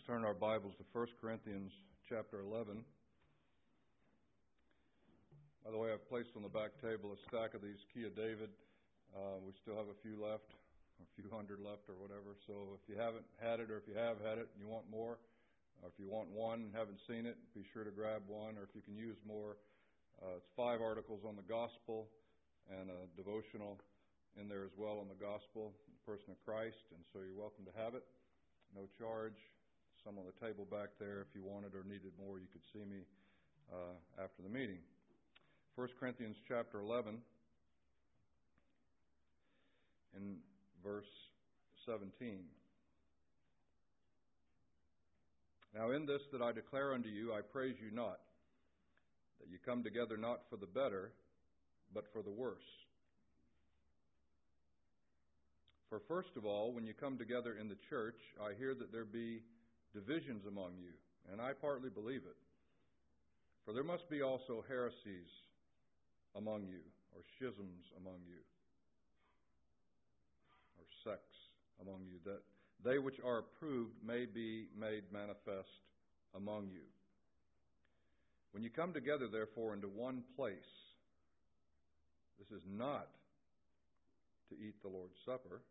turn our Bibles to 1 Corinthians chapter 11. By the way, I've placed on the back table a stack of these Key of David. We still have a few left, a few hundred left or whatever. So if you haven't had it, or if you have had it and you want more, or if you want one and haven't seen it, be sure to grab one. Or if you can use more, it's 5 articles on the gospel and a devotional in there as well on the gospel, the person of Christ. And so you're welcome to have it. No charge. Some on the table back there. If you wanted or needed more, you could see me after the meeting. 1 Corinthians chapter 11 in verse 17. Now in this that I declare unto you, I praise you not, that you come together not for the better, but for the worse. For first of all, when you come together in the church, I hear that there be divisions among you, and I partly believe it. For there must be also heresies among you, or schisms among you, or sects among you, that they which are approved may be made manifest among you. When you come together, therefore, into one place, this is not to eat the Lord's Supper.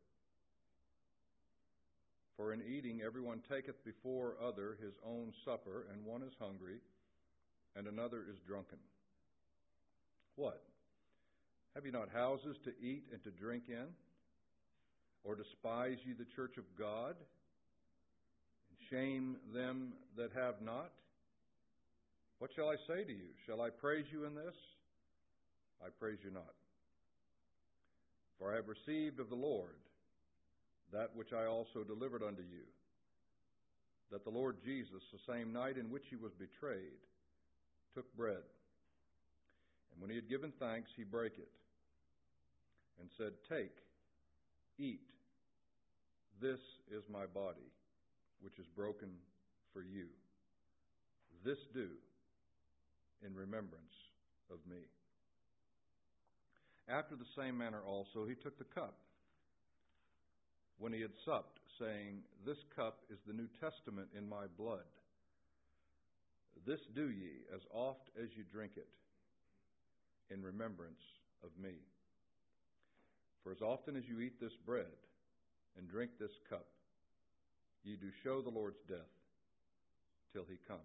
For in eating everyone taketh before other his own supper, and one is hungry, and another is drunken. What? Have ye not houses to eat and to drink in? Or despise ye the church of God, and shame them that have not? What shall I say to you? Shall I praise you in this? I praise you not. For I have received of the Lord that which I also delivered unto you, that the Lord Jesus, the same night in which he was betrayed, took bread. And when he had given thanks, he brake it, and said, Take, eat, this is my body, which is broken for you. This do in remembrance of me. After the same manner also he took the cup, when he had supped, saying, This cup is the New Testament in my blood. This do ye as oft as you drink it, in remembrance of me. For as often as you eat this bread and drink this cup, ye do show the Lord's death till he come.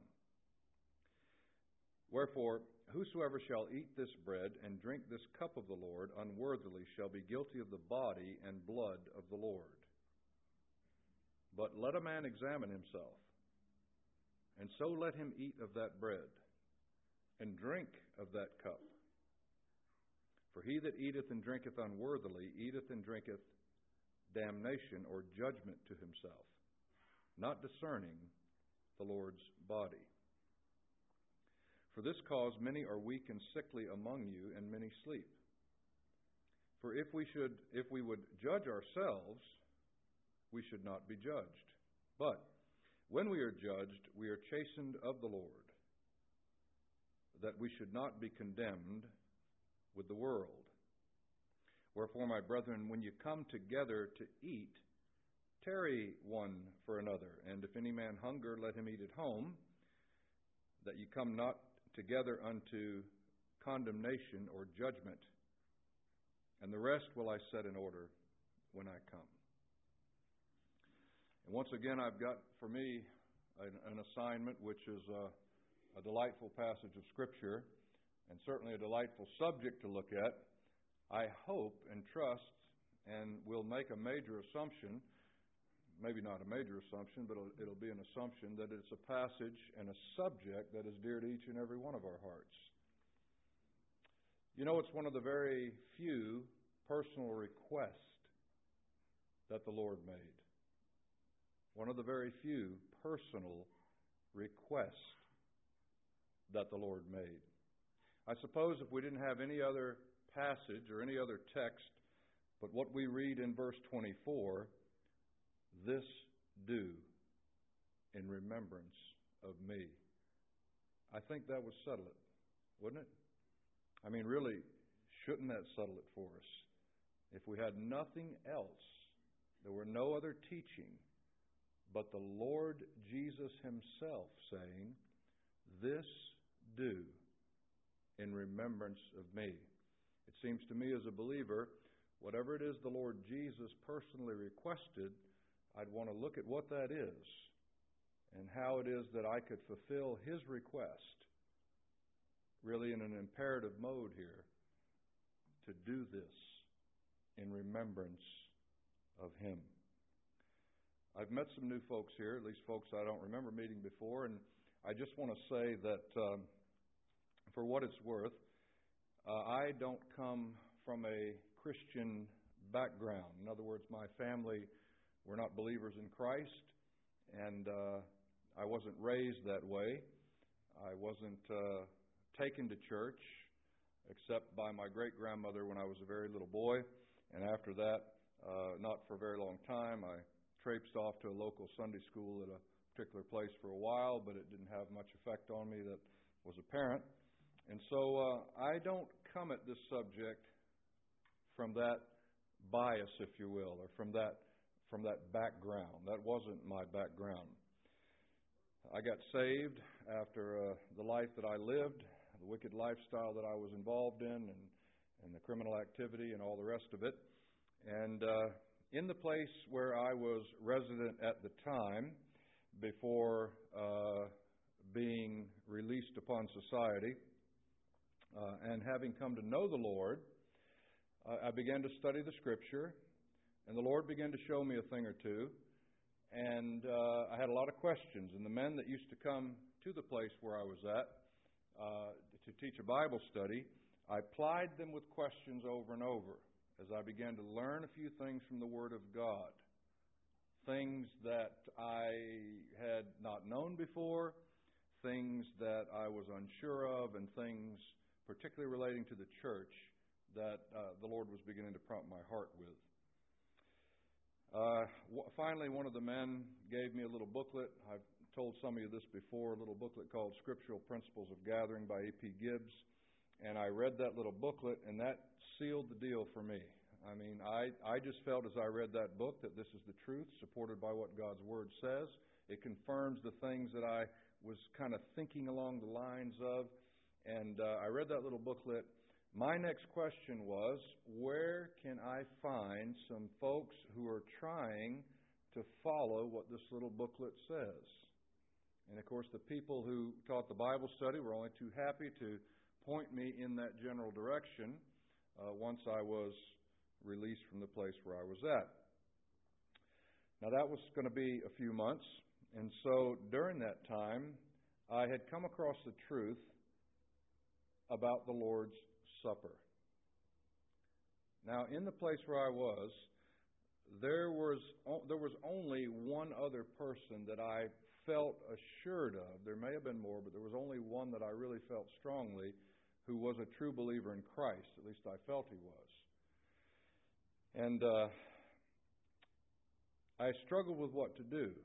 Wherefore, whosoever shall eat this bread and drink this cup of the Lord unworthily shall be guilty of the body and blood of the Lord. But let a man examine himself, and so let him eat of that bread and drink of that cup. For he that eateth and drinketh unworthily eateth and drinketh damnation or judgment to himself, not discerning the Lord's body. For this cause many are weak and sickly among you, and many sleep. For if we would judge ourselves, we should not be judged. But when we are judged, we are chastened of the Lord, that we should not be condemned with the world. Wherefore, my brethren, when you come together to eat, tarry one for another. And if any man hunger, let him eat at home, that ye come not together unto condemnation or judgment. And the rest will I set in order when I come. And once again, I've got for me an assignment which is a delightful passage of Scripture, and certainly a delightful subject to look at. I hope and trust and will make a major assumption, maybe not a major assumption, but it'll be an assumption that it's a passage and a subject that is dear to each and every one of our hearts. You know, it's one of the very few personal requests that the Lord made. One of the very few personal requests that the Lord made. I suppose if we didn't have any other passage or any other text but what we read in verse 24, this do in remembrance of me, I think that would settle it, wouldn't it? I mean, really, shouldn't that settle it for us? If we had nothing else, there were no other teaching but the Lord Jesus Himself, saying, This do in remembrance of me. It seems to me as a believer, whatever it is the Lord Jesus personally requested, I'd want to look at what that is and how it is that I could fulfill His request, really in an imperative mode here, to do this in remembrance of Him. I've met some new folks here, at least folks I don't remember meeting before, and I just want to say that for what it's worth, I don't come from a Christian background. In other words, my family were not believers in Christ, and I wasn't raised that way. I wasn't taken to church except by my great-grandmother when I was a very little boy, and after that, not for a very long time, I traipsed off to a local Sunday school at a particular place for a while, but it didn't have much effect on me that was apparent. And so I don't come at this subject from that bias, if you will, or from that background. That wasn't my background. I got saved after the life that I lived, the wicked lifestyle that I was involved in, and the criminal activity and all the rest of it. And in the place where I was resident at the time, before being released upon society, and having come to know the Lord, I began to study the Scripture, and the Lord began to show me a thing or two, and I had a lot of questions. And the men that used to come to the place where I was at to teach a Bible study, I plied them with questions over and over as I began to learn a few things from the Word of God, things that I had not known before, things that I was unsure of, and things particularly relating to the church that the Lord was beginning to prompt my heart with. Finally, one of the men gave me a little booklet. I've told some of you this before, a little booklet called Scriptural Principles of Gathering by A.P. Gibbs. And I read that little booklet, and that sealed the deal for me. I mean, I just felt as I read that book that this is the truth, supported by what God's Word says. It confirms the things that I was kind of thinking along the lines of. And I read that little booklet. My next question was, where can I find some folks who are trying to follow what this little booklet says? And, of course, the people who taught the Bible study were only too happy to point me in that general direction once I was released from the place where I was at. Now, that was going to be a few months, and so during that time, I had come across the truth about the Lord's Supper. Now, in the place where I was, there was only one other person that I felt assured of. There may have been more, but there was only one that I really felt strongly who was a true believer in Christ. At least I felt he was. And I struggled with what to do.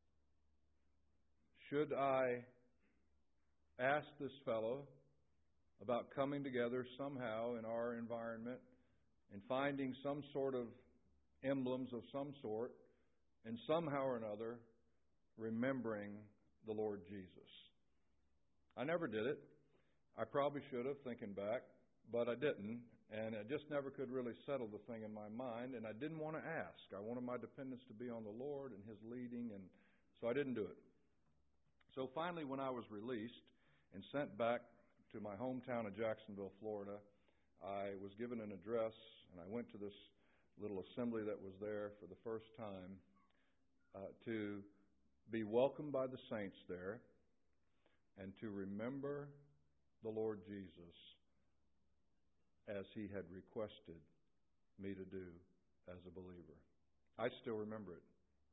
Should I ask this fellow about coming together somehow in our environment and finding some sort of emblems of some sort and somehow or another remembering the Lord Jesus? I never did it. I probably should have, thinking back, but I didn't, and I just never could really settle the thing in my mind, and I didn't want to ask. I wanted my dependence to be on the Lord and His leading, and so I didn't do it. So finally, when I was released and sent back to my hometown of Jacksonville, Florida, I was given an address, and I went to this little assembly that was there for the first time to be welcomed by the saints there and to remember the Lord Jesus as He had requested me to do as a believer. I still remember it.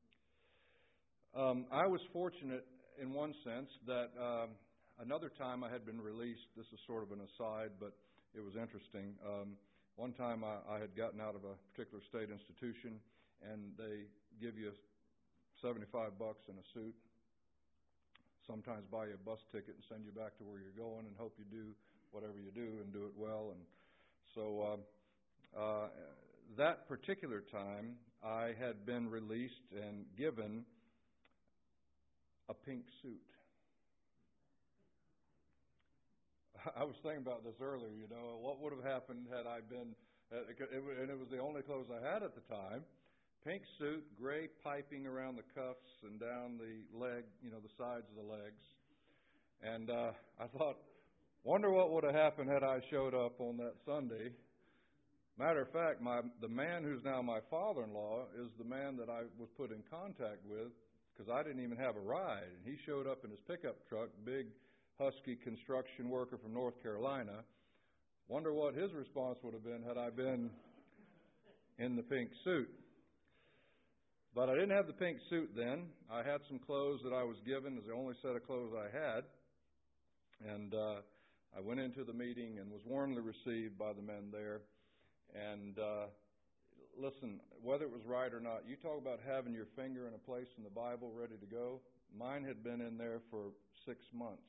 I was fortunate in one sense that another time I had been released. This is sort of an aside, but it was interesting. One time I had gotten out of a particular state institution, and they give you $75 in a suit, sometimes buy you a bus ticket and send you back to where you're going and hope you do whatever you do and do it well. And so that particular time, I had been released and given a pink suit. I was thinking about this earlier, what would have happened had I been, and it was the only clothes I had at the time, pink suit, gray piping around the cuffs and down the leg, the sides of the legs. And I thought, wonder what would have happened had I showed up on that Sunday. Matter of fact, the man who's now my father-in-law is the man that I was put in contact with because I didn't even have a ride. And he showed up in his pickup truck, big, husky construction worker from North Carolina. Wonder what his response would have been had I been in the pink suit. But I didn't have the pink suit then. I had some clothes that I was given as the only set of clothes I had. And I went into the meeting and was warmly received by the men there. And listen, whether it was right or not, you talk about having your finger in a place in the Bible ready to go. Mine had been in there for 6 months.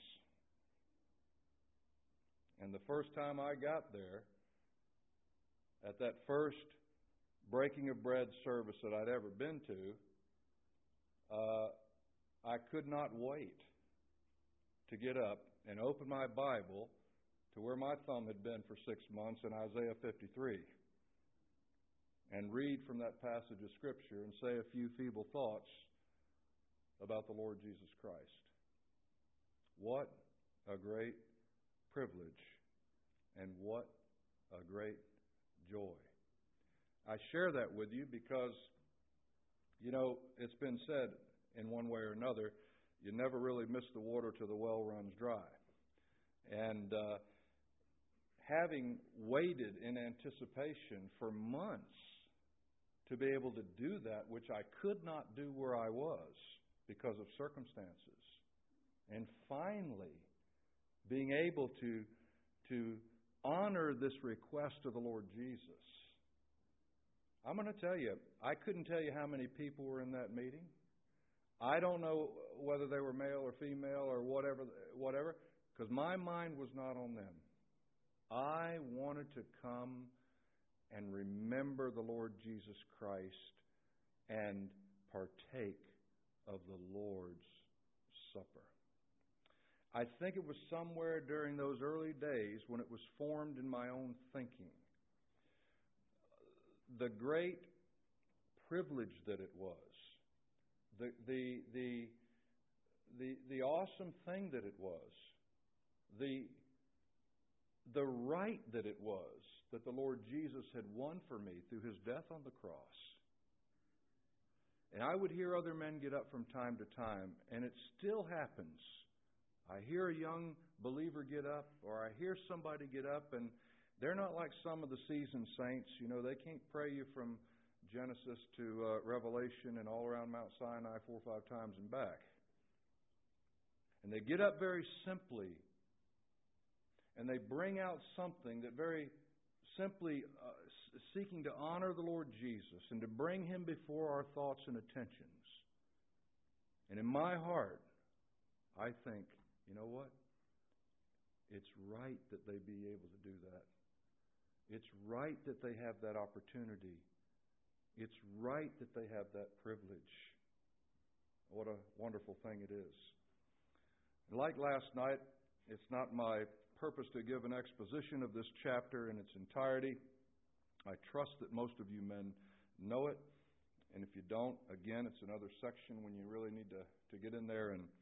And the first time I got there, at that first breaking of bread service that I'd ever been to, I could not wait to get up and open my Bible to where my thumb had been for 6 months in Isaiah 53 and read from that passage of Scripture and say a few feeble thoughts about the Lord Jesus Christ. What a great privilege and what a great joy. I share that with you because, it's been said in one way or another, you never really miss the water till the well runs dry. And having waited in anticipation for months to be able to do that, which I could not do where I was because of circumstances, and finally being able to honor this request of the Lord Jesus. I'm going to tell you, I couldn't tell you how many people were in that meeting. I don't know whether they were male or female or whatever, because my mind was not on them. I wanted to come and remember the Lord Jesus Christ and partake of the Lord's Supper. I think it was somewhere during those early days when it was formed in my own thinking. The great privilege that it was, the awesome thing that it was, the right that it was that the Lord Jesus had won for me through His death on the cross. And I would hear other men get up from time to time, and it still happens. I hear a young believer get up, or I hear somebody get up, and they're not like some of the seasoned saints. They can't pray you from Genesis to Revelation and all around Mount Sinai 4 or 5 times and back. And they get up very simply, and they bring out something that very simply seeking to honor the Lord Jesus and to bring Him before our thoughts and attentions. And in my heart, I think, you know what? It's right that they be able to do that. It's right that they have that opportunity. It's right that they have that privilege. What a wonderful thing it is. And like last night, it's not my purpose to give an exposition of this chapter in its entirety. I trust that most of you men know it. And if you don't, again, it's another section when you really need to get in there and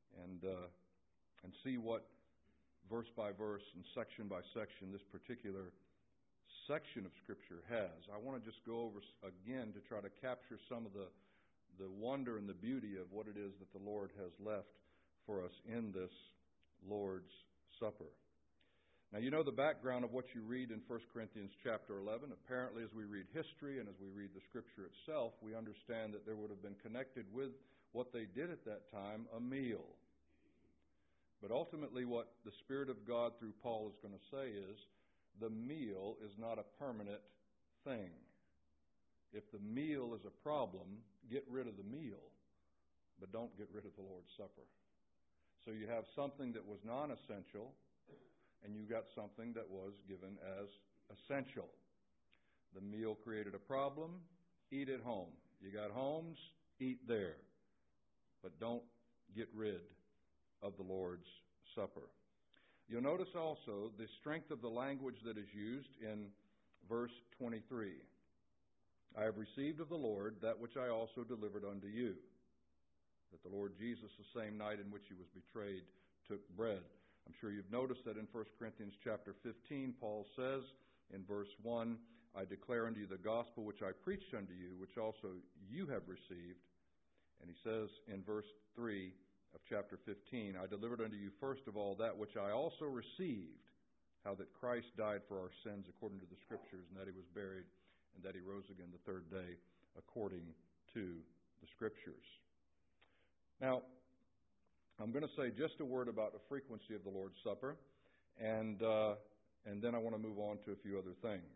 see what verse by verse and section by section this particular section of Scripture has. I want to just go over again to try to capture some of the wonder and the beauty of what it is that the Lord has left for us in this Lord's Supper. Now, you know the background of what you read in 1 Corinthians chapter 11. Apparently, as we read history and as we read the Scripture itself, we understand that there would have been connected with what they did at that time, a meal. But ultimately, what the Spirit of God through Paul is going to say is, the meal is not a permanent thing. If the meal is a problem, get rid of the meal, but don't get rid of the Lord's Supper. So you have something that was non-essential, and you got something that was given as essential. The meal created a problem, eat at home. You got homes, eat there. But don't get rid of the Lord's Supper. You'll notice also the strength of the language that is used in verse 23. I have received of the Lord that which I also delivered unto you. That the Lord Jesus, the same night in which he was betrayed, took bread. I'm sure you've noticed that in 1 Corinthians chapter 15, Paul says in verse 1, I declare unto you the gospel which I preached unto you, which also you have received. And he says in verse 3 of chapter 15, I delivered unto you first of all that which I also received, how that Christ died for our sins according to the Scriptures, and that he was buried, and that he rose again the third day according to the Scriptures. Now, I'm going to say just a word about the frequency of the Lord's Supper, and then I want to move on to a few other things.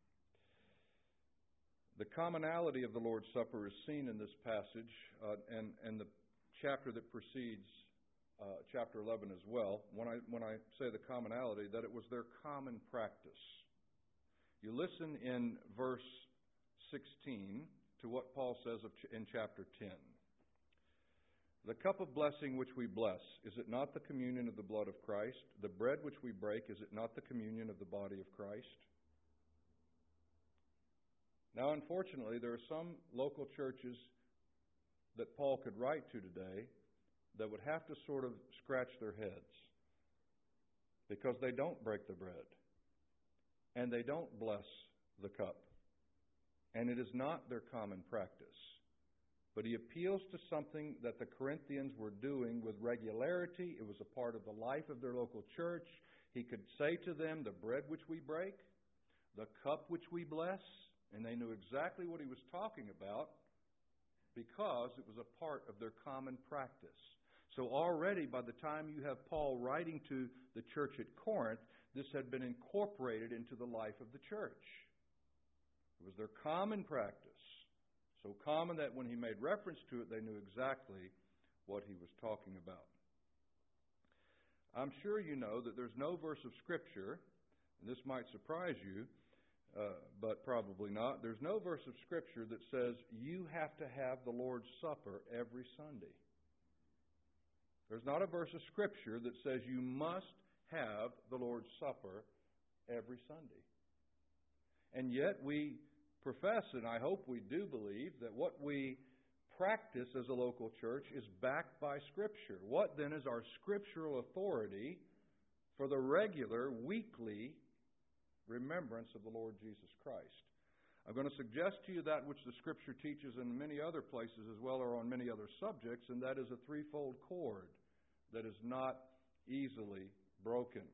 The commonality of the Lord's Supper is seen in this passage and the chapter that precedes chapter 11 as well. When I say the commonality, that it was their common practice. You listen in verse 16 to what Paul says in chapter 10. The cup of blessing which we bless, is it not the communion of the blood of Christ? The bread which we break, is it not the communion of the body of Christ? Now, unfortunately, there are some local churches that Paul could write to today that would have to sort of scratch their heads because they don't break the bread and they don't bless the cup. And it is not their common practice. But he appeals to something that the Corinthians were doing with regularity. It was a part of the life of their local church. He could say to them, the bread which we break, the cup which we bless, and they knew exactly what he was talking about because it was a part of their common practice. So already by the time you have Paul writing to the church at Corinth, this had been incorporated into the life of the church. It was their common practice. So common that when he made reference to it, they knew exactly what he was talking about. I'm sure you know that there's no verse of Scripture, and this might surprise you, but probably not. There's no verse of Scripture that says you have to have the Lord's Supper every Sunday. There's not a verse of Scripture that says you must have the Lord's Supper every Sunday. And yet we profess, and I hope we do believe, that what we practice as a local church is backed by Scripture. What then is our scriptural authority for the regular, weekly remembrance of the Lord Jesus Christ? I'm going to suggest to you that which the Scripture teaches in many other places as well, or on many other subjects, and that is a threefold cord that is not easily broken.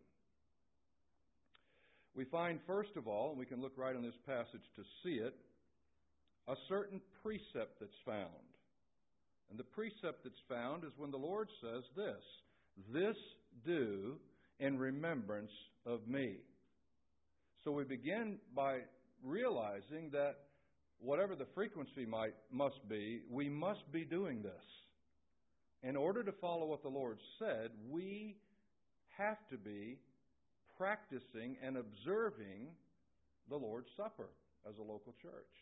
We find, first of all, and we can look right in this passage to see it, a certain precept that's found. And the precept that's found is when the Lord says this do in remembrance of me. So we begin by realizing that whatever the frequency must be, we must be doing this. In order to follow what the Lord said, we have to be practicing and observing the Lord's Supper as a local church.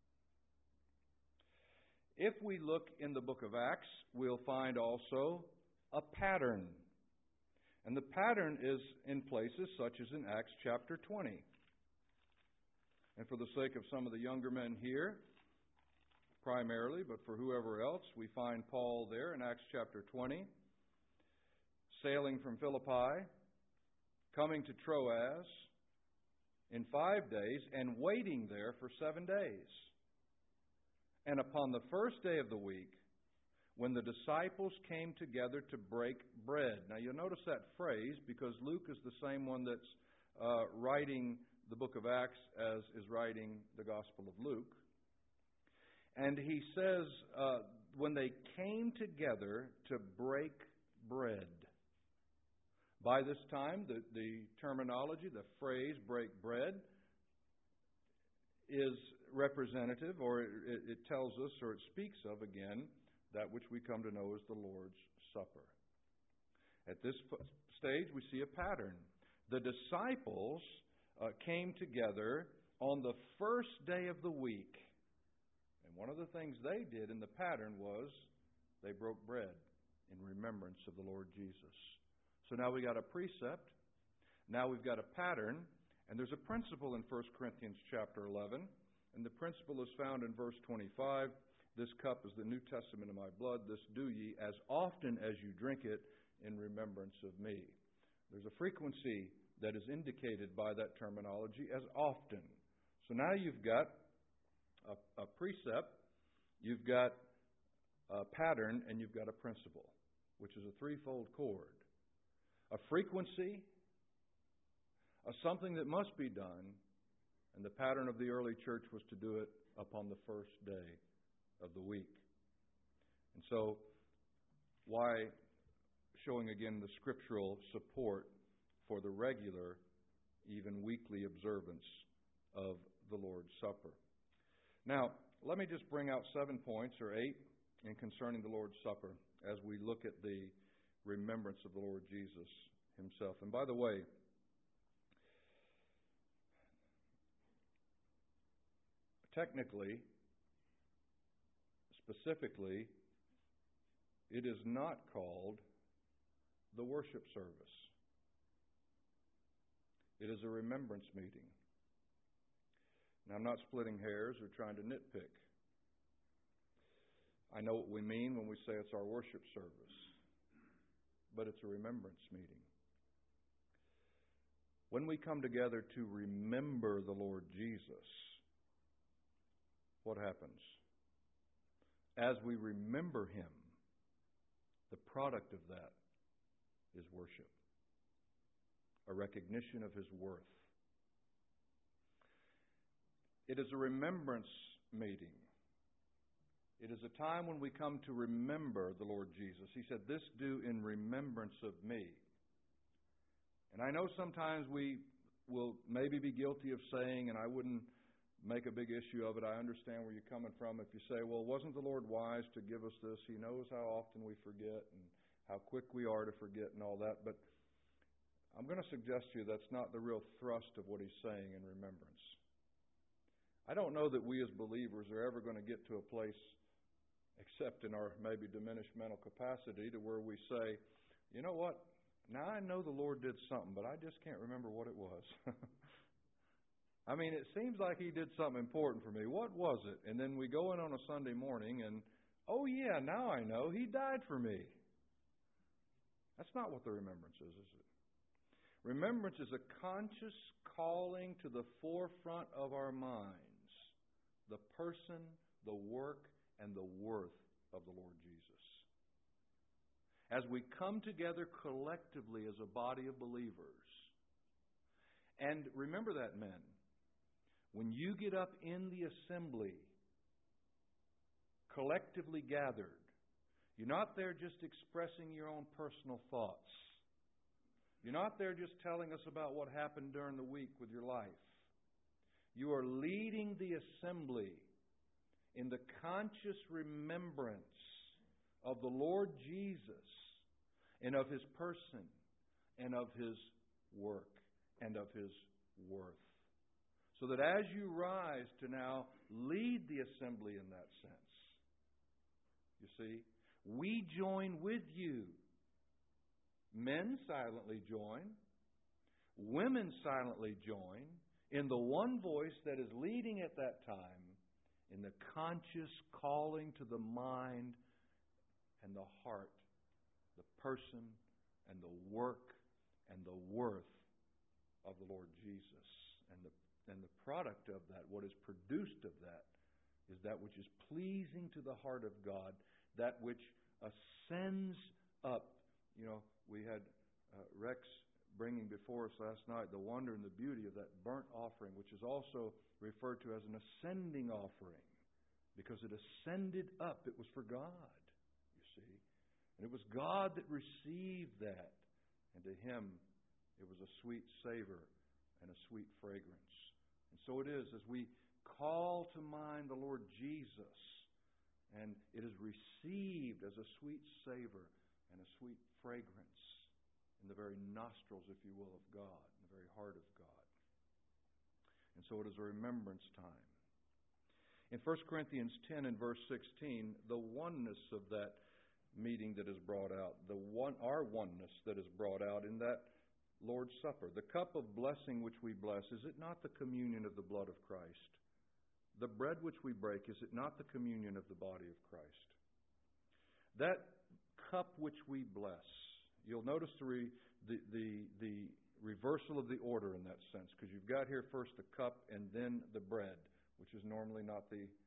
If we look in the book of Acts, we'll find also a pattern. And the pattern is in places such as in Acts chapter 20. And for the sake of some of the younger men here, primarily, but for whoever else, we find Paul there in Acts chapter 20, sailing from Philippi, coming to Troas in 5 days, and waiting there for 7 days. And upon the first day of the week, when the disciples came together to break bread. Now you'll notice that phrase because Luke is the same one that's writing the book of Acts as is writing the Gospel of Luke. And he says, when they came together to break bread. By this time, the terminology, the phrase break bread, is representative, or it tells us, or it speaks of, again, that which we come to know as the Lord's Supper. At this stage, we see a pattern. The disciples came together on the first day of the week. And one of the things they did in the pattern was they broke bread in remembrance of the Lord Jesus. So now we got a precept. Now we've got a pattern. And there's a principle in 1 Corinthians chapter 11. And the principle is found in verse 25. This cup is the New Testament of my blood. This do ye as often as you drink it in remembrance of me. There's a frequency that is indicated by that terminology as often. So now you've got a precept, you've got a pattern, and you've got a principle, which is a threefold cord. A frequency, a something that must be done, and the pattern of the early church was to do it upon the first day of the week. And so, why showing again the scriptural support for the regular, even weekly observance of the Lord's Supper. Now, let me just bring out 7 points, or 8, in concerning the Lord's Supper as we look at the remembrance of the Lord Jesus Himself. And by the way, technically, specifically, it is not called the worship service. It is a remembrance meeting. Now, I'm not splitting hairs or trying to nitpick. I know what we mean when we say it's our worship service, but it's a remembrance meeting. When we come together to remember the Lord Jesus, what happens? As we remember Him, the product of that is worship, a recognition of His worth. It is a remembrance meeting. It is a time when we come to remember the Lord Jesus. He said, "This do in remembrance of me." And I know sometimes we will maybe be guilty of saying, and I wouldn't make a big issue of it. I understand where you're coming from. If you say, well, wasn't the Lord wise to give us this? He knows how often we forget and how quick we are to forget and all that. But I'm going to suggest to you that's not the real thrust of what He's saying in remembrance. I don't know that we as believers are ever going to get to a place, except in our maybe diminished mental capacity, to where we say, you know what, now I know the Lord did something, but I just can't remember what it was. I mean, it seems like He did something important for me. What was it? And then we go in on a Sunday morning and, oh yeah, now I know, He died for me. That's not what the remembrance is it? Remembrance is a conscious calling to the forefront of our minds the person, the work, and the worth of the Lord Jesus. As we come together collectively as a body of believers, and remember that, men, when you get up in the assembly, collectively gathered, you're not there just expressing your own personal thoughts. You're not there just telling us about what happened during the week with your life. You are leading the assembly in the conscious remembrance of the Lord Jesus and of His person and of His work and of His worth. So that as you rise to now lead the assembly in that sense, you see, we join with you. Men silently join. Women silently join in the one voice that is leading at that time in the conscious calling to the mind and the heart, the person and the work and the worth of the Lord Jesus. And the product of that, what is produced of that, is that which is pleasing to the heart of God, that which ascends up. You know, we had Rex bringing before us last night the wonder and the beauty of that burnt offering, which is also referred to as an ascending offering, because it ascended up. It was for God, you see. And it was God that received that. And to Him, it was a sweet savor and a sweet fragrance. And so it is as we call to mind the Lord Jesus, and it is received as a sweet savor and a sweet fragrance in the very nostrils, if you will, of God, in the very heart of God. And so it is a remembrance time. In 1 Corinthians 10 and verse 16, the oneness of that meeting that is brought out, our oneness that is brought out in that Lord's Supper. The cup of blessing which we bless, is it not the communion of the blood of Christ? The bread which we break, is it not the communion of the body of Christ? That cup which we bless, you'll notice the reversal of the order in that sense, because you've got here first the cup and then the bread, which is normally not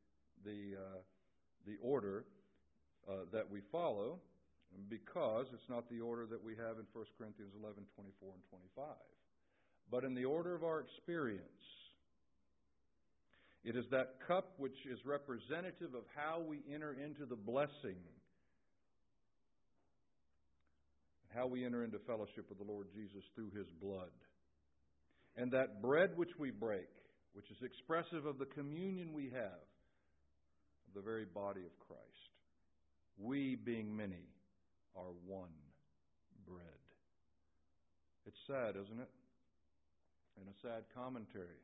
the order that we follow, because it's not the order that we have in 1 Corinthians 11, 24 and 25. But in the order of our experience, it is that cup which is representative of how we enter into the blessing, how we enter into fellowship with the Lord Jesus through His blood. And that bread which we break, which is expressive of the communion we have, of the very body of Christ. We, being many, are one bread. It's sad, isn't it? And a sad commentary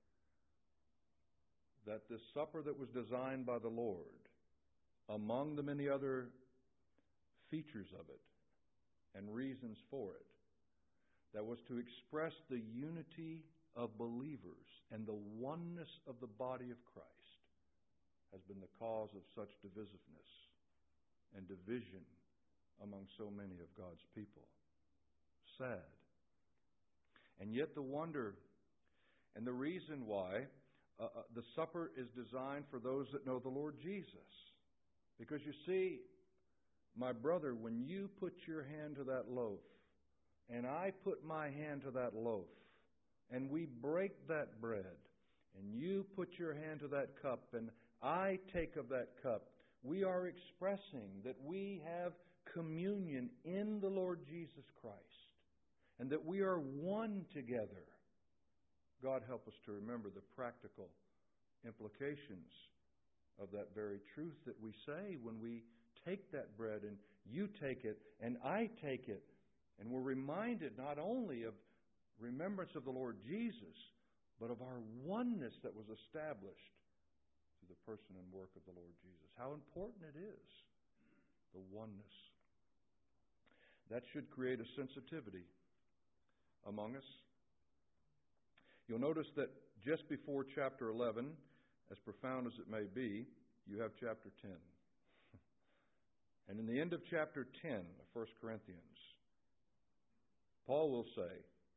that this supper that was designed by the Lord, among the many other features of it and reasons for it, that was to express the unity of believers and the oneness of the body of Christ, has been the cause of such divisiveness and division among so many of God's people. Sad. And yet the wonder and the reason why the supper is designed for those that know the Lord Jesus. Because you see, my brother, when you put your hand to that loaf, and I put my hand to that loaf, and we break that bread, and you put your hand to that cup, and I take of that cup, we are expressing that we have communion in the Lord Jesus Christ, and that we are one together. God help us to remember the practical implications of that very truth that we say when we take that bread and you take it and I take it. And we're reminded not only of remembrance of the Lord Jesus, but of our oneness that was established through the person and work of the Lord Jesus. How important it is, the oneness. That should create a sensitivity among us. You'll notice that just before chapter 11, as profound as it may be, you have chapter 10. And in the end of chapter 10 of 1 Corinthians, Paul will say,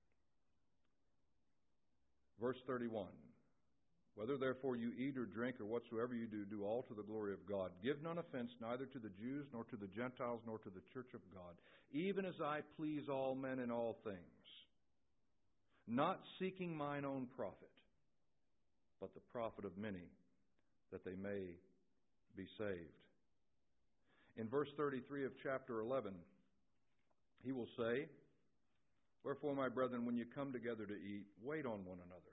verse 31, whether therefore you eat or drink or whatsoever you do, do all to the glory of God. Give none offense neither to the Jews nor to the Gentiles nor to the church of God, even as I please all men in all things, not seeking mine own profit, but the profit of many, that they may be saved. In verse 33 of chapter 11, he will say, wherefore, my brethren, when you come together to eat, wait on one another.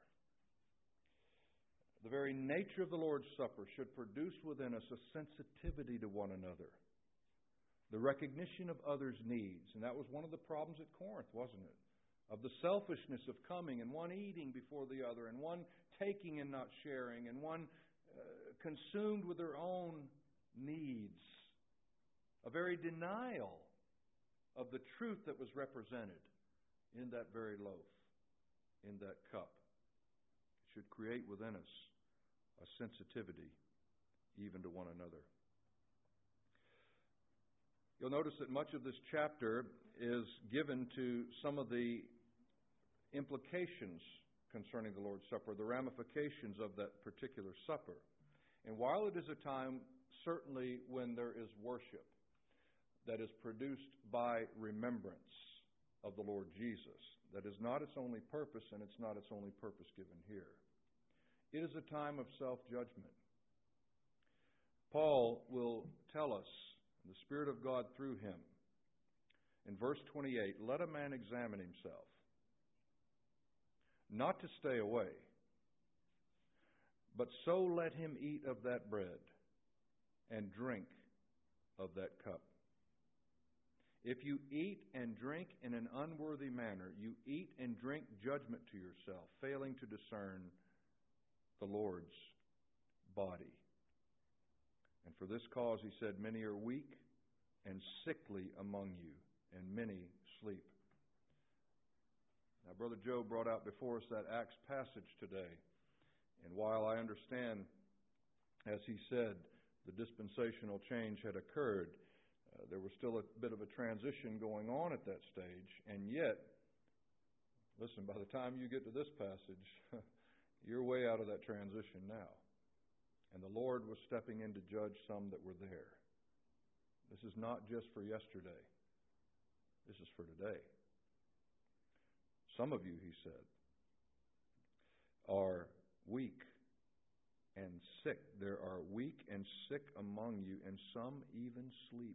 The very nature of the Lord's Supper should produce within us a sensitivity to one another, the recognition of others' needs. And that was one of the problems at Corinth, wasn't it? Of the selfishness of coming and one eating before the other and one taking and not sharing and one consumed with their own needs. A very denial of the truth that was represented in that very loaf, in that cup. It should create within us a sensitivity even to one another. You'll notice that much of this chapter is given to some of the implications concerning the Lord's Supper, the ramifications of that particular supper. And while it is a time, certainly, when there is worship that is produced by remembrance of the Lord Jesus, that is not its only purpose, and it's not its only purpose given here. It is a time of self-judgment. Paul will tell us, the Spirit of God through him, in verse 28, let a man examine himself, not to stay away, but so let him eat of that bread and drink of that cup. If you eat and drink in an unworthy manner, you eat and drink judgment to yourself, failing to discern the Lord's body. And for this cause, he said, many are weak and sickly among you, and many sleep. Now, Brother Joe brought out before us that Acts passage today. And while I understand, as he said, the dispensational change had occurred, there was still a bit of a transition going on at that stage. And yet, listen, by the time you get to this passage, you're way out of that transition now. And the Lord was stepping in to judge some that were there. This is not just for yesterday. This is for today. Some of you, he said, are weak and sick. There are weak and sick among you, and some even sleep.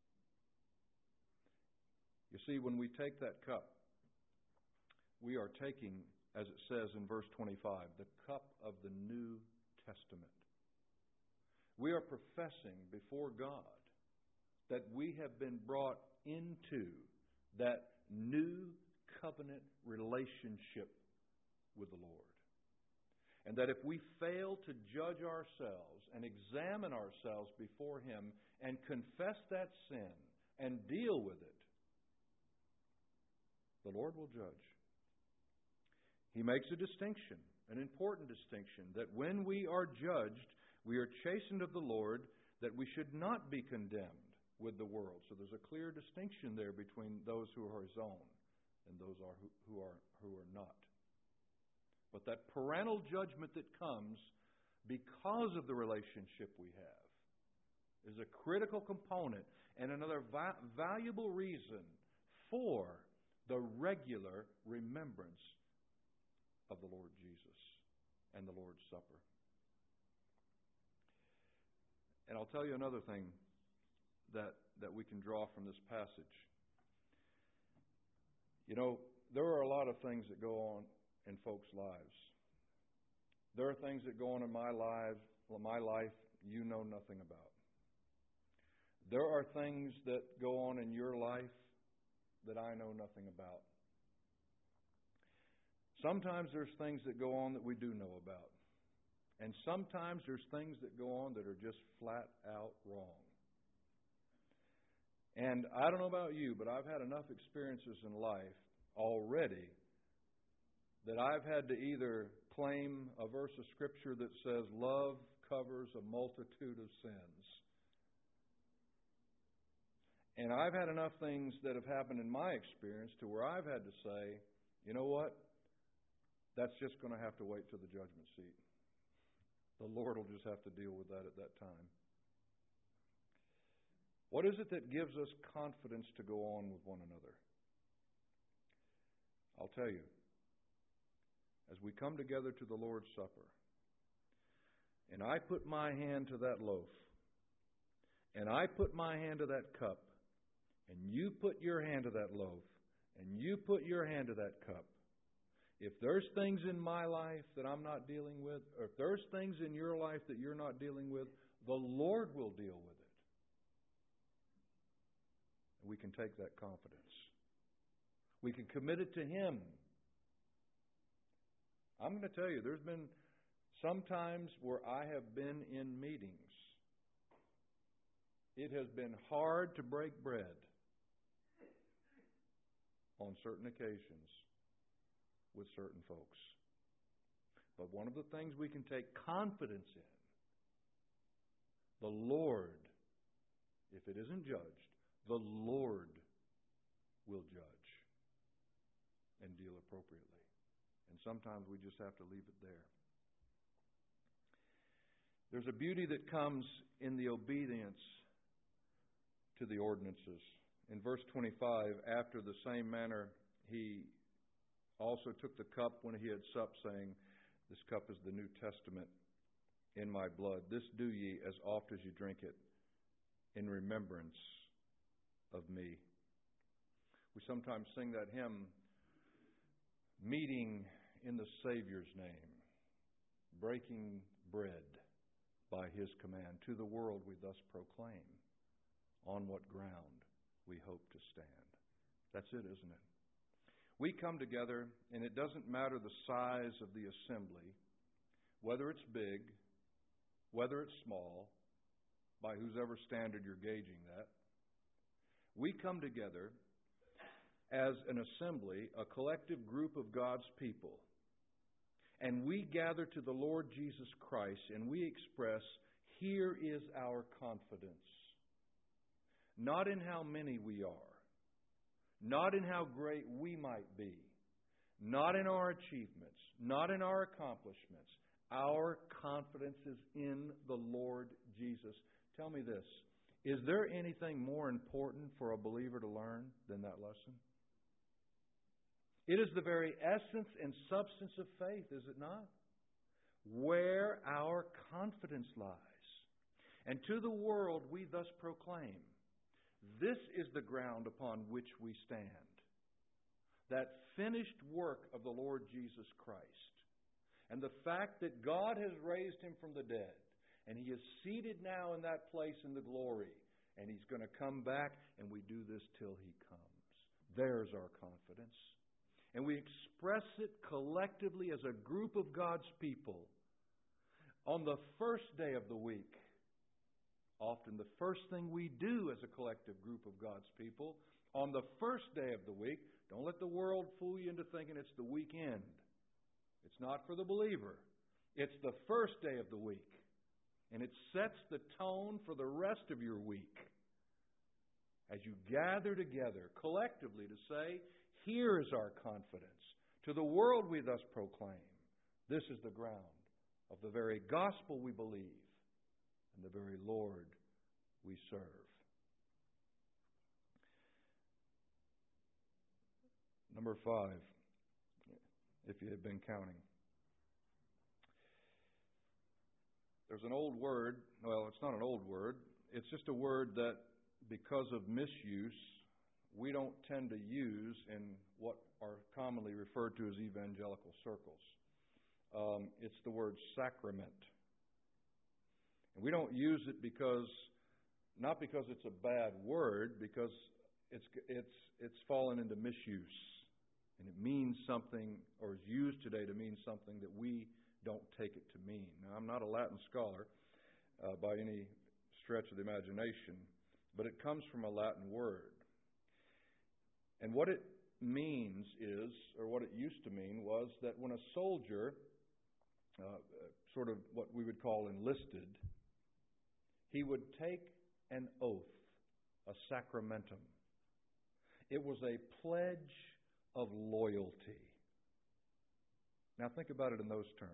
You see, when we take that cup, we are taking, as it says in verse 25, the cup of the New Testament. We are professing before God that we have been brought into that new covenant relationship with the Lord. And that if we fail to judge ourselves and examine ourselves before Him and confess that sin and deal with it, the Lord will judge. He makes a distinction, an important distinction, that when we are judged, we are chastened of the Lord, that we should not be condemned with the world. So there's a clear distinction there between those who are His own and those who are not. But that parental judgment that comes because of the relationship we have is a critical component and another valuable reason for the regular remembrance of the Lord Jesus and the Lord's Supper. And I'll tell you another thing that we can draw from this passage. You know, there are a lot of things that go on in folks' lives. There are things that go on in my life you know nothing about. There are things that go on in your life that I know nothing about. Sometimes there's things that go on that we do know about. And sometimes there's things that go on that are just flat out wrong. And I don't know about you, but I've had enough experiences in life already that I've had to either claim a verse of Scripture that says, love covers a multitude of sins. And I've had enough things that have happened in my experience to where I've had to say, you know what? That's just going to have to wait till the judgment seat. The Lord will just have to deal with that at that time. What is it that gives us confidence to go on with one another? I'll tell you. As we come together to the Lord's Supper, and I put my hand to that loaf, and I put my hand to that cup, and you put your hand to that loaf, and you put your hand to that cup, if there's things in my life that I'm not dealing with, or if there's things in your life that you're not dealing with, the Lord will deal with it. And we can take that confidence. We can commit it to Him. I'm going to tell you, there's been some times where I have been in meetings. It has been hard to break bread on certain occasions with certain folks. But one of the things we can take confidence in, the Lord, if it isn't judged, the Lord will judge and deal appropriately. And sometimes we just have to leave it there. There's a beauty that comes in the obedience to the ordinances. In verse 25, after the same manner, He also took the cup when He had supped, saying, this cup is the New Testament in my blood. This do ye as oft as you drink it in remembrance of me. We sometimes sing that hymn, meeting in the Savior's name, breaking bread by His command. To the world we thus proclaim, on what ground we hope to stand. That's it, isn't it? We come together, and it doesn't matter the size of the assembly, whether it's big, whether it's small, by whose ever standard you're gauging that. we come together as an assembly, a collective group of God's people, and we gather to the Lord Jesus Christ and we express, here is our confidence. Not in how many we are, not in how great we might be, not in our achievements, not in our accomplishments. Our confidence is in the Lord Jesus. Tell me this, is there anything more important for a believer to learn than that lesson? It is the very essence and substance of faith, is it not? Where our confidence lies. And to the world we thus proclaim, this is the ground upon which we stand. That finished work of the Lord Jesus Christ. And the fact that God has raised Him from the dead. And He is seated now in that place in the glory. And He's going to come back, and we do this till He comes. There's our confidence. And we express it collectively as a group of God's people on the first day of the week. Often the first thing we do as a collective group of God's people on the first day of the week, don't let the world fool you into thinking it's the weekend. It's not for the believer. It's the first day of the week. And it sets the tone for the rest of your week. As you gather together collectively to say, here is our confidence. To the world we thus proclaim, this is the ground of the very gospel we believe and the very Lord we serve. Number 5, if you had been counting. There's an old word, well, it's not an old word, it's just a word that because of misuse, we don't tend to use in what are commonly referred to as evangelical circles. It's the word sacrament. And we don't use it not because it's a bad word, because it's fallen into misuse. And it means something, or is used today to mean something that we don't take it to mean. Now, I'm not a Latin scholar by any stretch of the imagination, but it comes from a Latin word. And what it means is, or what it used to mean, was that when a soldier, sort of what we would call enlisted, he would take an oath, a sacramentum. It was a pledge of loyalty. Now think about it in those terms.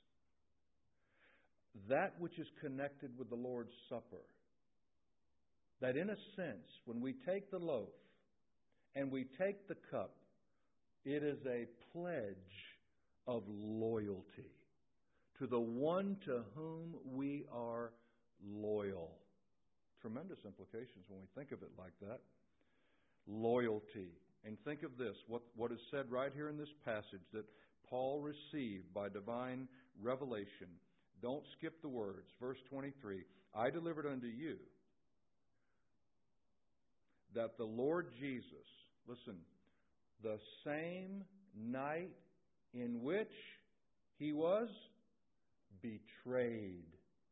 That which is connected with the Lord's Supper, that in a sense, when we take the loaf and we take the cup, it is a pledge of loyalty to the one to whom we are loyal. Tremendous implications when we think of it like that. Loyalty. And think of this, what is said right here in this passage that Paul received by divine revelation. Don't skip the words. Verse 23, I delivered unto you that the Lord Jesus, listen, the same night in which He was betrayed.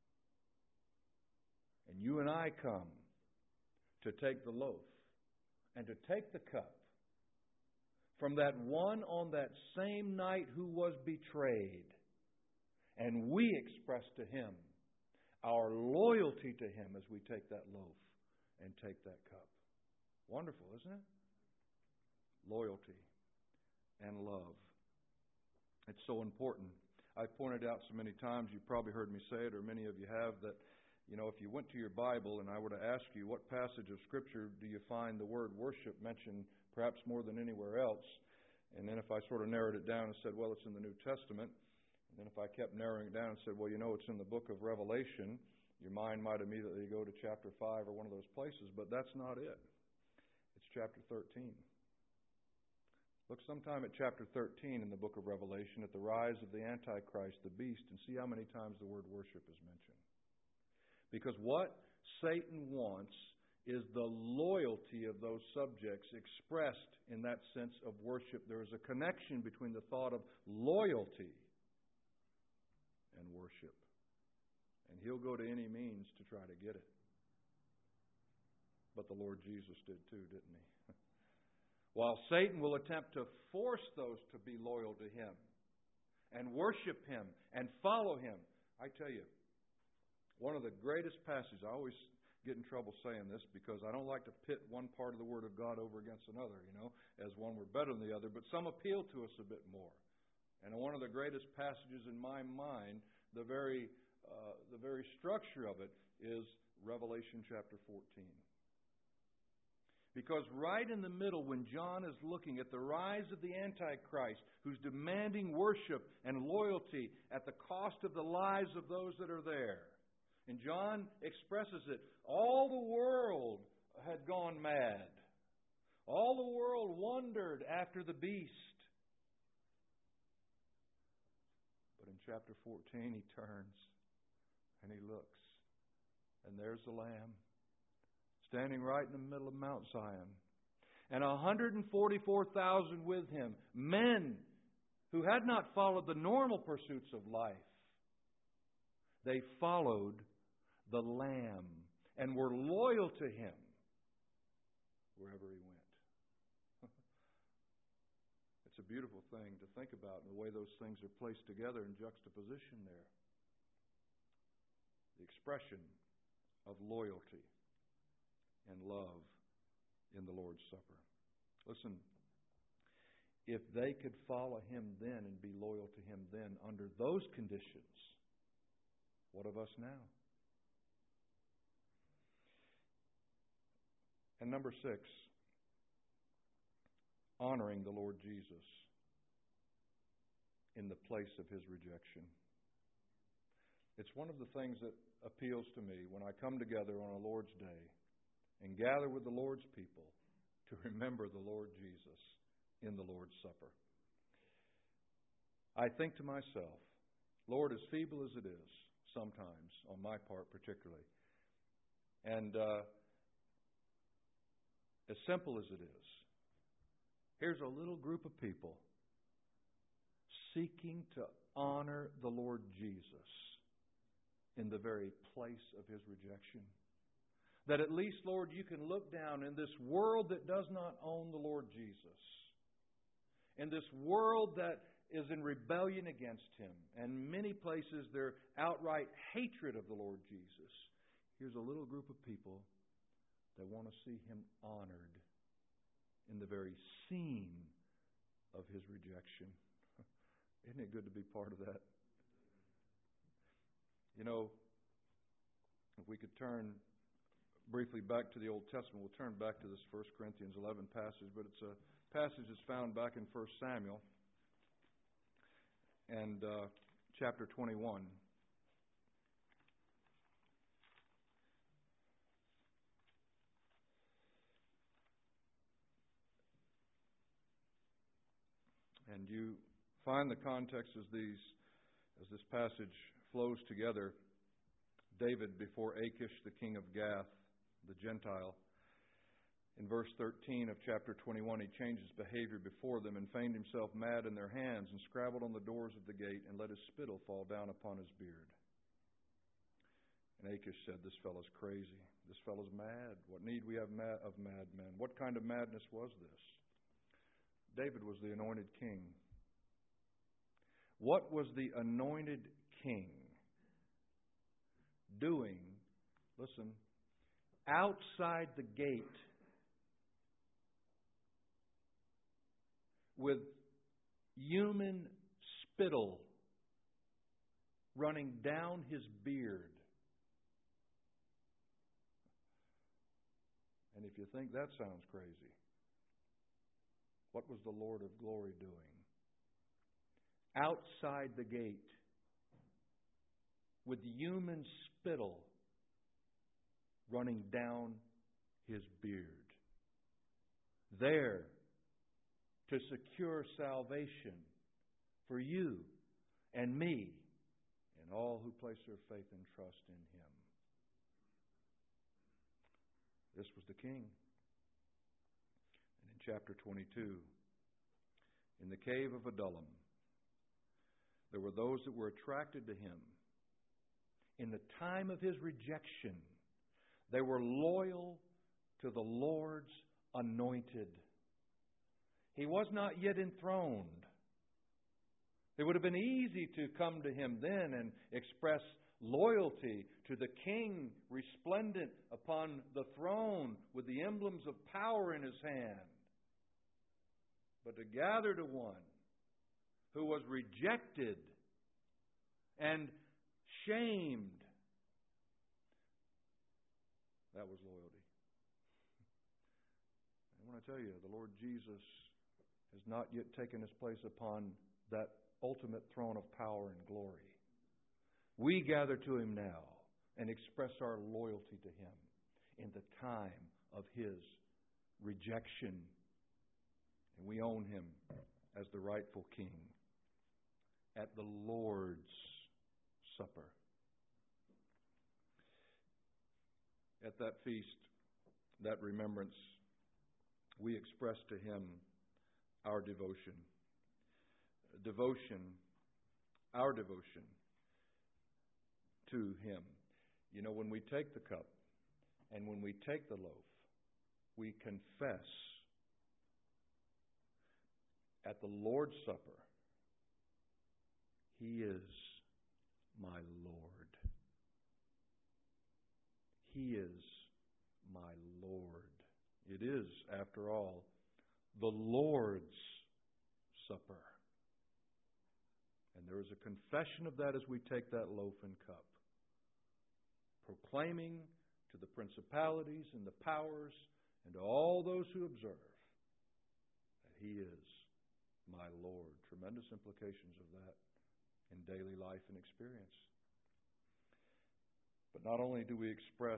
And you and I come to take the loaf and to take the cup from that one on that same night who was betrayed. And we express to Him our loyalty to Him as we take that loaf and take that cup. Wonderful, isn't it? Loyalty and love. It's so important. I've pointed out so many times, you've probably heard me say it, or many of you have, that if you went to your Bible and I were to ask you what passage of Scripture do you find the word worship mentioned perhaps more than anywhere else, and then if I sort of narrowed it down and said, well, it's in the New Testament, and then if I kept narrowing it down and said, well, it's in the book of Revelation, your mind might immediately go to chapter 5 or one of those places, but that's not it. It's chapter 13. Look sometime at chapter 13 in the book of Revelation at the rise of the Antichrist, the beast, and see how many times the word worship is mentioned. Because what Satan wants is the loyalty of those subjects expressed in that sense of worship. There is a connection between the thought of loyalty and worship. And he'll go to any means to try to get it. But the Lord Jesus did too, didn't He? While Satan will attempt to force those to be loyal to Him and worship Him and follow Him, I tell you, one of the greatest passages, I always get in trouble saying this because I don't like to pit one part of the Word of God over against another, as one were better than the other, but some appeal to us a bit more. And one of the greatest passages in my mind, the very structure of it, is Revelation chapter 14. Because right in the middle, when John is looking at the rise of the Antichrist, who's demanding worship and loyalty at the cost of the lives of those that are there, and John expresses it, all the world had gone mad. All the world wondered after the beast. But in chapter 14, he turns and he looks, and there's the Lamb standing right in the middle of Mount Zion, and 144,000 with him, men who had not followed the normal pursuits of life. They followed the Lamb and were loyal to Him wherever He went. It's a beautiful thing to think about, the way those things are placed together in juxtaposition there. The expression of loyalty and love in the Lord's Supper. Listen, if they could follow Him then and be loyal to Him then under those conditions, what of us now? And number 6, honoring the Lord Jesus in the place of His rejection. It's one of the things that appeals to me when I come together on a Lord's Day and gather with the Lord's people to remember the Lord Jesus in the Lord's Supper. I think to myself, Lord, as feeble as it is, sometimes, on my part particularly, and as simple as it is, here's a little group of people seeking to honor the Lord Jesus in the very place of His rejection. That at least, Lord, you can look down in this world that does not own the Lord Jesus, in this world that is in rebellion against Him, and many places their outright hatred of the Lord Jesus. Here's a little group of people that want to see Him honored in the very scene of His rejection. Isn't it good to be part of that? If we could turn briefly back to the Old Testament, we'll turn back to this 1 Corinthians 11 passage, but it's a passage that's found back in 1 Samuel and chapter 21. And you find the context as this passage flows together. David before Achish, the king of Gath, the Gentile. In verse 13 of chapter 21, he changed his behavior before them and feigned himself mad in their hands and scrabbled on the doors of the gate and let his spittle fall down upon his beard. And Achish said, "This fellow's crazy. This fellow's mad. What need we have of madmen? What kind of madness was this?" David was the anointed king. What was the anointed king doing, listen, outside the gate with human spittle running down his beard? And if you think that sounds crazy, what was the Lord of glory doing? Outside the gate with human spittle running down his beard. There to secure salvation for you and me and all who place their faith and trust in Him. This was the King. And in chapter 22, in the cave of Adullam, there were those that were attracted to Him. In the time of His rejection, they were loyal to the Lord's anointed. He was not yet enthroned. It would have been easy to come to Him then and express loyalty to the King resplendent upon the throne with the emblems of power in His hand. But to gather to one who was rejected and shamed, that was loyalty. I want to tell you, the Lord Jesus has not yet taken His place upon that ultimate throne of power and glory. We gather to Him now and express our loyalty to Him in the time of His rejection. And we own Him as the rightful King at the Lord's Supper. At that feast, that remembrance, we express to Him our devotion. Our devotion to Him. You know, when we take the cup and when we take the loaf, we confess at the Lord's Supper, He is my Lord. He is my Lord. It is, after all, the Lord's Supper. And there is a confession of that as we take that loaf and cup, proclaiming to the principalities and the powers and to all those who observe that He is my Lord. Tremendous implications of that in daily life and experience. But not only do we express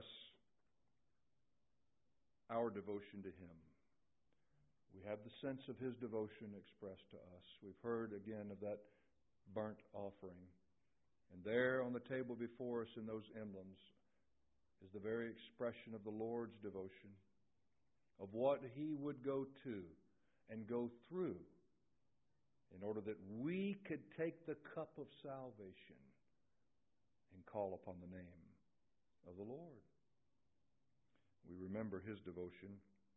our devotion to Him, we have the sense of His devotion expressed to us. We've heard again of that burnt offering. And there on the table before us in those emblems is the very expression of the Lord's devotion, of what He would go to and go through in order that we could take the cup of salvation and call upon the name of the Lord. We remember His devotion.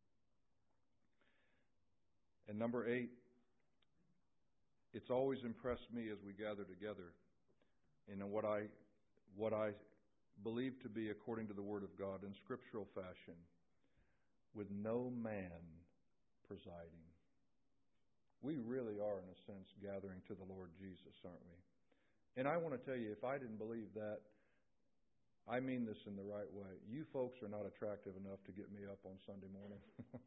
And number 8, it's always impressed me as we gather together in what I believe to be according to the Word of God in scriptural fashion, with no man presiding. We really are, in a sense, gathering to the Lord Jesus, aren't we? And I want to tell you, if I didn't believe that, I mean this in the right way. You folks are not attractive enough to get me up on Sunday morning.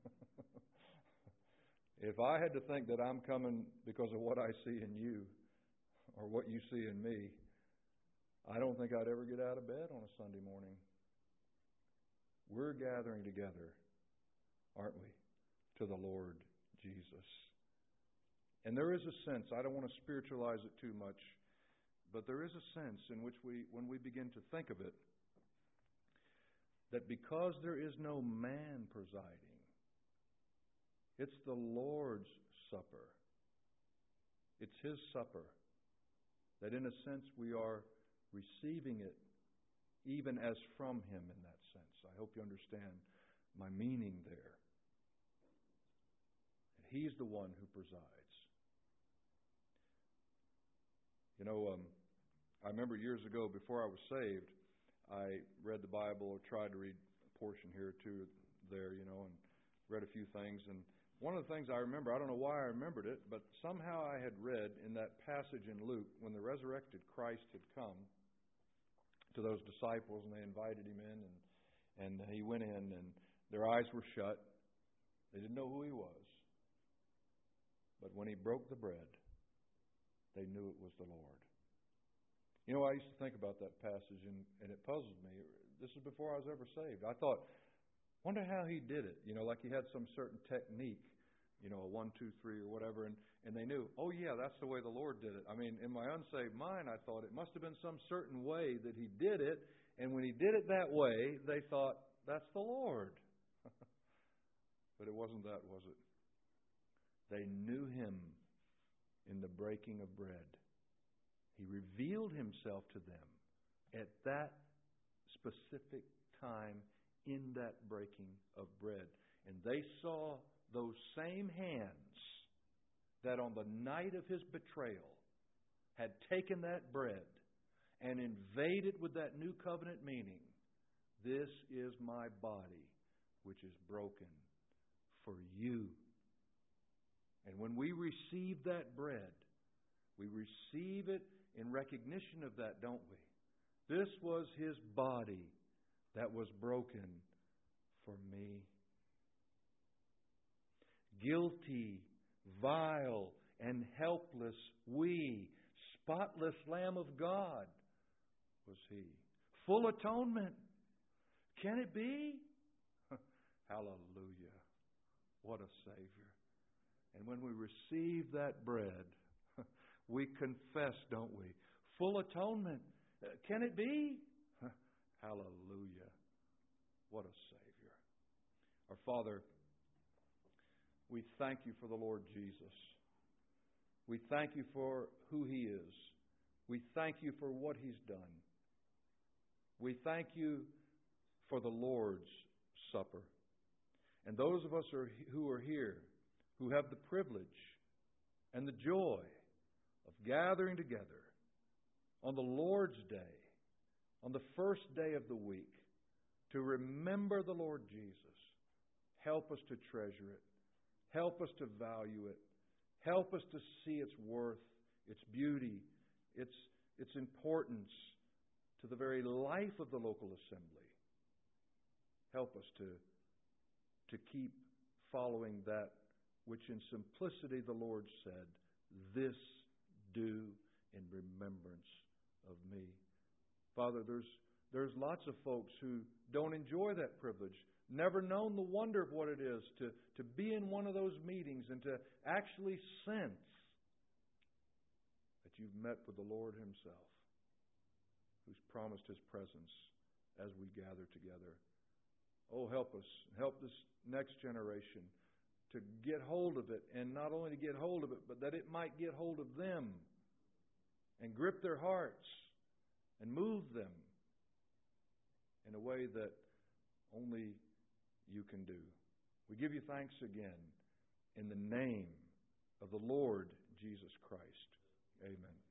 If I had to think that I'm coming because of what I see in you or what you see in me, I don't think I'd ever get out of bed on a Sunday morning. We're gathering together, aren't we, to the Lord Jesus. And there is a sense, I don't want to spiritualize it too much, but there is a sense in which when we begin to think of it, that because there is no man presiding, it's the Lord's Supper. It's His supper. That in a sense we are receiving it even as from Him in that sense. I hope you understand my meaning there. And He's the one who presides. You know, I remember years ago, before I was saved, I read the Bible or tried to read a portion here or two there, you know, and read a few things. And one of the things I remember, I don't know why I remembered it, but somehow I had read in that passage in Luke when the resurrected Christ had come to those disciples and they invited Him in and He went in and their eyes were shut. They didn't know who He was. But when He broke the bread, they knew it was the Lord. You know, I used to think about that passage and it puzzled me. This is before I was ever saved. I thought, wonder how He did it. You know, like He had some certain technique, you know, a 1, 2, 3 or whatever, and they knew, oh yeah, that's the way the Lord did it. I mean, in my unsaved mind, I thought it must have been some certain way that He did it, and when He did it that way, they thought, that's the Lord. But it wasn't that, was it? They knew Him in the breaking of bread. He revealed Himself to them at that specific time in that breaking of bread. And they saw those same hands that on the night of His betrayal had taken that bread and invaded with that new covenant meaning, this is my body which is broken for you. And when we receive that bread, we receive it in recognition of that, don't we? This was His body that was broken for me. Guilty, vile, and helpless we, spotless Lamb of God was He. Full atonement. Can it be? Hallelujah. What a Savior. And when we receive that bread, we confess, don't we? Full atonement. Can it be? Hallelujah. What a Savior. Our Father, we thank You for the Lord Jesus. We thank You for who He is. We thank You for what He's done. We thank You for the Lord's Supper. And those of us who are here, who have the privilege and the joy of gathering together on the Lord's Day, on the first day of the week, to remember the Lord Jesus. Help us to treasure it. Help us to value it. Help us to see its worth, its beauty, its importance to the very life of the local assembly. Help us to keep following that which in simplicity the Lord said, this do in remembrance of me. Father, there's lots of folks who don't enjoy that privilege, never known the wonder of what it is to be in one of those meetings and to actually sense that you've met with the Lord Himself, who's promised His presence as we gather together. Oh, help us. Help this next generation to get hold of it, and not only to get hold of it, but that it might get hold of them and grip their hearts and move them in a way that only You can do. We give You thanks again in the name of the Lord Jesus Christ. Amen.